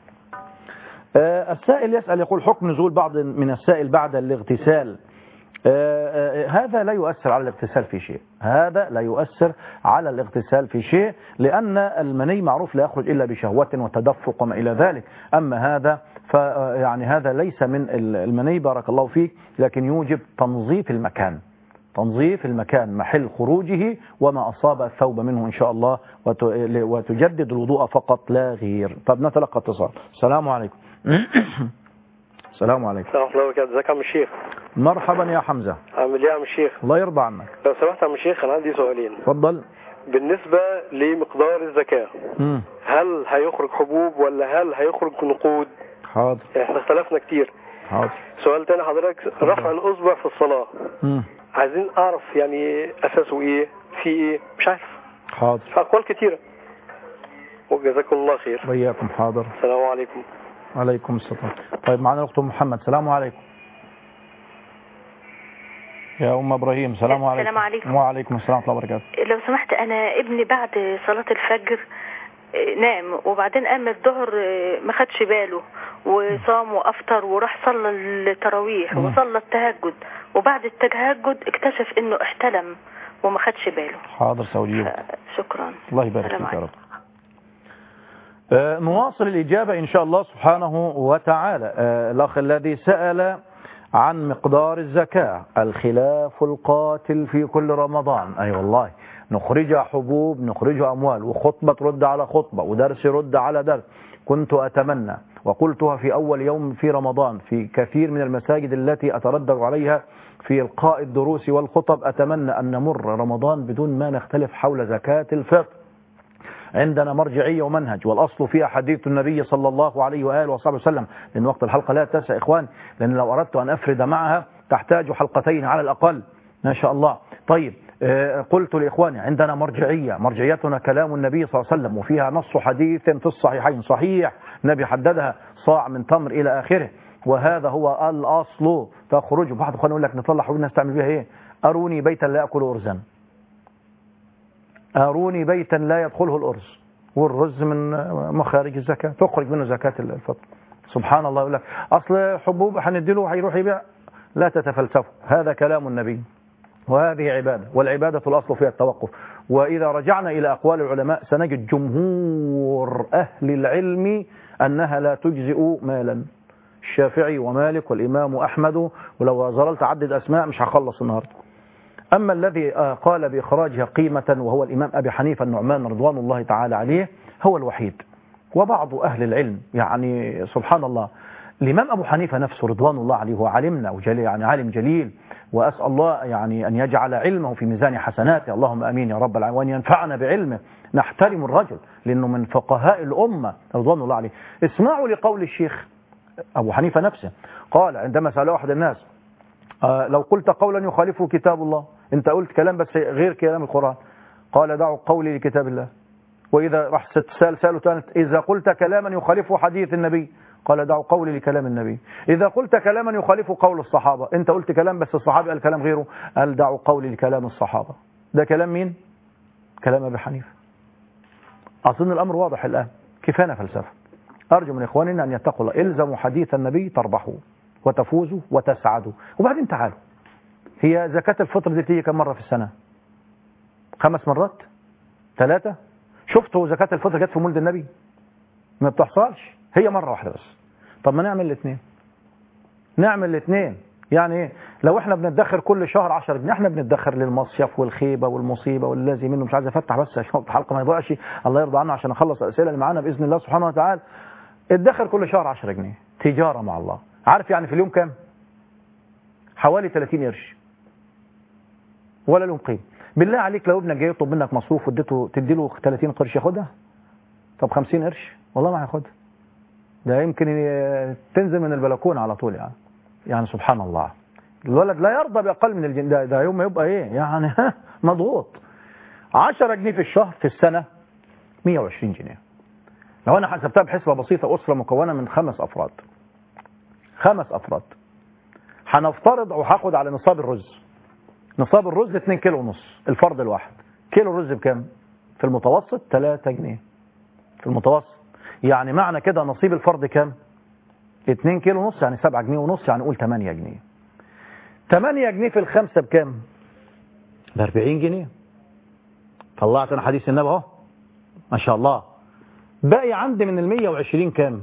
السائل يسأل يقول حكم نزول بعض من السائل بعد الاغتسال. هذا لا يؤثر على الاغتسال في شيء، هذا لا يؤثر على الاغتسال في شيء، لأن المني معروف لا يخرج إلا بشهوة وتدفق وما إلى ذلك. أما هذا فيعني هذا ليس من المني بارك الله فيك، لكن يوجب تنظيف المكان، تنظيف المكان محل خروجه وما أصاب الثوب منه إن شاء الله، وتجدد الوضوء فقط لا غير. طب نتلقى اتصال. السلام عليكم. السلام عليكم. السلام عليكم. ازيك يا عم الشيخ؟ مرحبا يا حمزة. عامل ايه يا عم الشيخ؟ الله يرضى عنك. لو سمحت يا عم الشيخ، انا عندي سؤالين. اتفضل. بالنسبة لمقدار الزكاة، هل هيخرج حبوب ولا هل هيخرج نقود؟ حاضر. احنا اختلفنا كتير. حاضر. سؤال تاني حضرتك، رفع الأصبع في الصلاة، عايزين اعرف يعني اساسه ايه، في ايه، مش عارف. حاضر. اقوال كتيرة، وجزاكم الله خير. وإياكم. حاضر. السلام عليكم. عليكم السلام. طيب معنا الأخت محمد. السلام عليكم يا أم إبراهيم. السلام عليكم. السلام عليكم. وعليكم السلام ورحمة الله وبركاته. لو سمحت، أنا ابني بعد صلاة الفجر نام، وبعدين قام الظهر ما خدش باله وصام وأفطر وراح صلى التراويح وصلى التهجد، وبعد التهجد اكتشف إنه احتلم وما خدش باله. حاضر سأجيبه. شكرا. الله يبارك فيك يا رب. نواصل الإجابة إن شاء الله سبحانه وتعالى. الأخ الذي سأل عن مقدار الزكاة، الخلاف القاتل في كل رمضان. أي والله، نخرجها حبوب، نخرجها أموال، وخطبة ترد على خطبة، ودرس يرد على درس. كنت أتمنى وقلتها في أول يوم في رمضان في كثير من المساجد التي أتردد عليها في إلقاء الدروس والخطب، أتمنى أن نمر رمضان بدون ما نختلف حول زكاة الفطر. عندنا مرجعية ومنهج، والأصل فيها حديث النبي صلى الله عليه وآله وصحبه وسلم، لأن وقت الحلقة لا تسع إخوان، لأن لو أردت أن أفرد معها تحتاج حلقتين على الأقل ما شاء الله. طيب قلت لإخواني عندنا مرجعية، مرجعيتنا كلام النبي صلى الله عليه وسلم، وفيها نص حديث في الصحيحين صحيح، النبي حددها صاع من تمر إلى آخره، وهذا هو الأصل. تخرج بعض إخواني يقول لك نطلع حبوب نستعمل بها إيه؟ أروني بيتا لا يأكل أرزا، أروني بيتا لا يدخله الأرز، والرز من مخارج الزكاة، تخرج منه زكاة الفطر. سبحان الله، يقول لك أصل حبوب هنديله هيروح يبيع. لا تتفلسفوا، هذا كلام النبي وهذه عبادة، والعبادة الأصل فيها التوقف. وإذا رجعنا إلى أقوال العلماء سنجد جمهور أهل العلم أنها لا تجزئ مالا. الشافعي ومالك والإمام أحمد، ولو ظللت عدد أسماء مش هخلص النهاردة. أما الذي قال بإخراجها قيمة وهو الإمام أبي حنيفة النعمان رضوان الله تعالى عليه هو الوحيد. وبعض أهل العلم يعني سبحان الله، الإمام أبو حنيفة نفسه رضوان الله عليه هو عالمنا وجليل، يعني عالم جليل، وأسأل الله يعني أن يجعل علمه في ميزان حسناته، اللهم أمين يا رب العالمين، وأن ينفعنا بعلمه. نحترم الرجل لأنه من فقهاء الأمة رضوان الله عليه. اسمعوا لقول الشيخ أبو حنيفة نفسه، قال عندما سأله أحد الناس لو قلت قولا يخالفه كتاب الله، أنت قلت كلام بس غير كلام القرآن، قال دعوا قولي لكتاب الله. وإذا راح سأله ثالث إذا قلت كلاما يخالفه حديث النبي، قال دعوا قولي لكلام النبي. إذا قلت كلاما يخالفه قول الصحابة، أنت قلت كلام بس الصحابي قال كلام غيره، قال دعوا قولي لكلام الصحابة. ده كلام مين؟ كلام أبي حنيفة. أظن الأمر واضح الآن، كفانا فلسفة. أرجو من إخواننا أن يتقوا الله، إلزموا حديث النبي تربحوا وتفوزوا وتسعدوا. وبعدين تعالوا، هي زكاة الفطر دي تيجي كم مرة في السنة؟ 5 مرات؟ 3؟ شفتوا زكاة الفطر جت في مولد النبي؟ ما بتحصلش، هي مرة واحدة بس. طب ما نعمل الاثنين، نعمل الاثنين. يعني ايه؟ لو احنا بندخر كل شهر 10 جنيه، احنا بندخر للمصيف والخيبة والمصيبة والذي منه. مش عايز افتح بس عشان الحلقة ما يضيعش، الله يرضى عنه، عشان اخلص الاسئلة اللي معانا باذن الله سبحانه وتعالى. ادخر كل شهر 10 جنيه تجارة مع الله. عارف يعني في اليوم كام؟ حوالي 30 قرش ولا لهم قيمة. بالله عليك لو ابنك جاي يطلب منك مصروف واديته تديله 30 قرش ياخدها؟ طب 50 قرش والله ما هياخدها، ده يمكن تنزل من البلكونه على طول. يعني سبحان الله، الولد لا يرضى باقل من الجنيه. ده يوم ما يبقى ايه يعني مضغوط. 10 جنيه في الشهر في السنه 120 جنيه. لو انا حسبتها بحسبه بسيطه، اسره مكونه من 5 افراد، 5 افراد، هنفترض او هاخد على نصاب الرز. نصاب الرز 2 كيلو ونص الفرد الواحد. كيلو الرز بكام؟ في المتوسط 3 جنيه في المتوسط. يعني معنى كده نصيب الفرد كام؟ 2 كيلو ونص، يعني 7 جنيه ونص، يعني نقول 8 جنيه. 8 جنيه في الخمسة بكام؟ ب 40 جنيه. طلعت انا حديث النبي اهو ما شاء الله. باقي عندي من ال 120 كام؟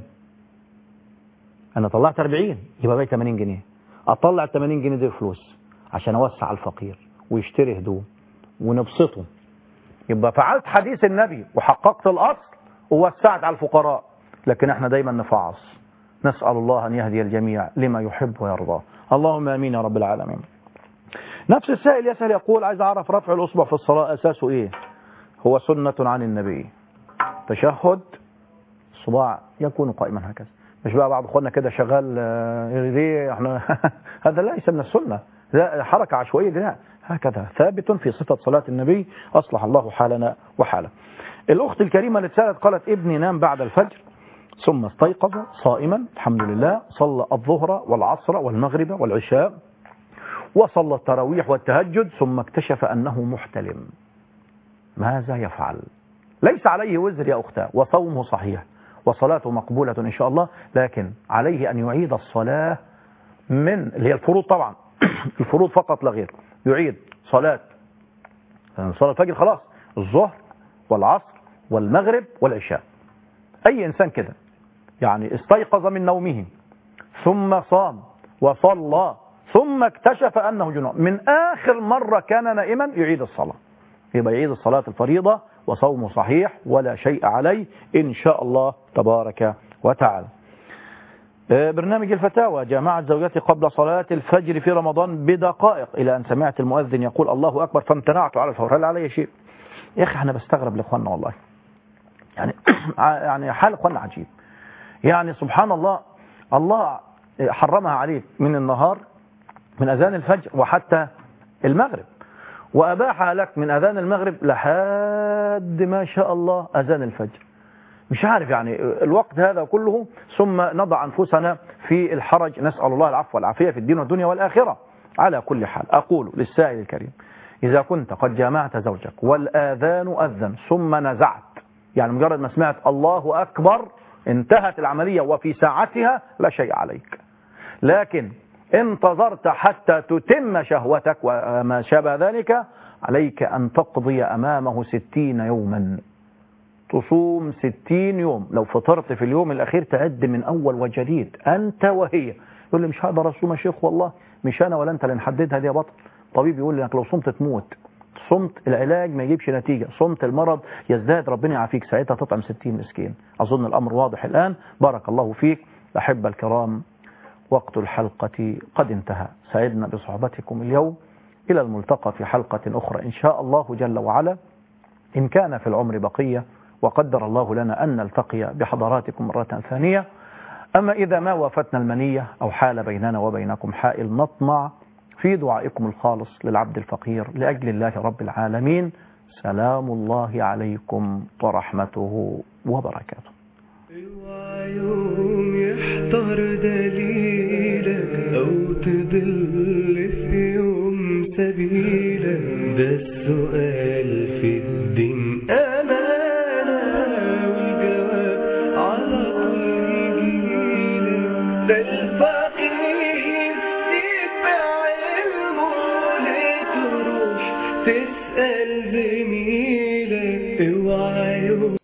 انا طلعت 40، يبقى باقي 80 جنيه. اطلع 80 جنيه دي فلوس عشان اوسع الفقير ويشتري هدوم ونبسطه. يبقى فعلت حديث النبي وحققت الاصل ووسعت على الفقراء. لكن احنا دايما نفعص. نسأل الله ان يهدي الجميع لما يحب ويرضى، اللهم امين يا رب العالمين. نفس السائل يسأل يقول عايز اعرف رفع الاصبع في الصلاة اساسه ايه؟ هو سنة عن النبي. تشهد الصباع يكون قائما هكذا، مش بقى بعض اخواننا كده شغال ليه احنا هذا ليس من السنة، لا حركة عشوائية، لا، هكذا ثابت في صفة صلاة النبي. أصلح الله حالنا وحاله. الأخت الكريمة اللي اتسألت قالت ابني نام بعد الفجر ثم استيقظ صائما الحمد لله، صلى الظهر والعصر والمغرب والعشاء وصلى التراويح والتهجد، ثم اكتشف أنه محتلم. ماذا يفعل؟ ليس عليه وزر يا أختاه، وصومه صحيح وصلاته مقبولة إن شاء الله، لكن عليه أن يعيد الصلاة من اللي هي الفروض طبعا الفروض فقط لا غير. يعيد صلاة الفجر خلاص، الظهر والعصر والمغرب والعشاء. أي إنسان كده يعني استيقظ من نومه ثم صام وصلى ثم اكتشف أنه جنون، من آخر مرة كان نائما، يعيد الصلاة. يبقى يعيد الصلاة الفريضة وصومه صحيح ولا شيء عليه إن شاء الله تبارك وتعالى. برنامج الفتاوى. جامعت زوجتي قبل صلاة الفجر في رمضان بدقائق إلى أن سمعت المؤذن يقول الله أكبر فامتنعت على الفور. هل علي شيء؟ يا أخي احنا بستغرب لإخواننا والله، يعني حال إخواننا عجيب. يعني سبحان الله، الله حرمها عليك من النهار من أذان الفجر وحتى المغرب، وأباحها لك من أذان المغرب لحد ما شاء الله أذان الفجر. مش عارف يعني الوقت هذا كله، ثم نضع أنفسنا في الحرج. نسأل الله العفو والعافية في الدين والدنيا والآخرة. على كل حال أقول للسائل الكريم، إذا كنت قد جامعت زوجك والآذان أذن ثم نزعت، يعني مجرد ما سمعت الله أكبر انتهت العملية وفي ساعتها لا شيء عليك. لكن انتظرت حتى تتم شهوتك وما شابه ذلك، عليك أن تقضي أمامه 60 يوما، تصوم 60 يوم. لو فطرت في اليوم الأخير تعد من أول وجديد أنت وهي. يقول لي مش هقدر أصوم يا شيخ. والله مش أنا ولا أنت اللي نحددها دي يا بطل. طبيب يقول لي انك لو صمت تموت، صمت العلاج ما يجيبش نتيجة، صمت المرض يزداد، ربنا يعافيك، ساعتها تطعم 60 مسكين. أظن الأمر واضح الآن. بارك الله فيك. أحب الكرام، وقت الحلقة قد انتهى. سعدنا بصحبتكم اليوم. إلى الملتقى في حلقة أخرى إن شاء الله جل وعلا، إن كان في العمر بقية وقدر الله لنا أن نلتقي بحضراتكم مرة ثانية. أما إذا ما وافتنا المنية أو حال بيننا وبينكم حائل، نطمع في دعائكم الخالص للعبد الفقير لأجل الله رب العالمين. سلام الله عليكم ورحمته وبركاته. يوم يحضر دليلك أو تضل في يوم سبيلك، ده السؤال في الدين أمانة، والجواب على طول يجيلك. ده الفقيه يتبع علمه، ليه تروح تسأل زميلك؟ اوعى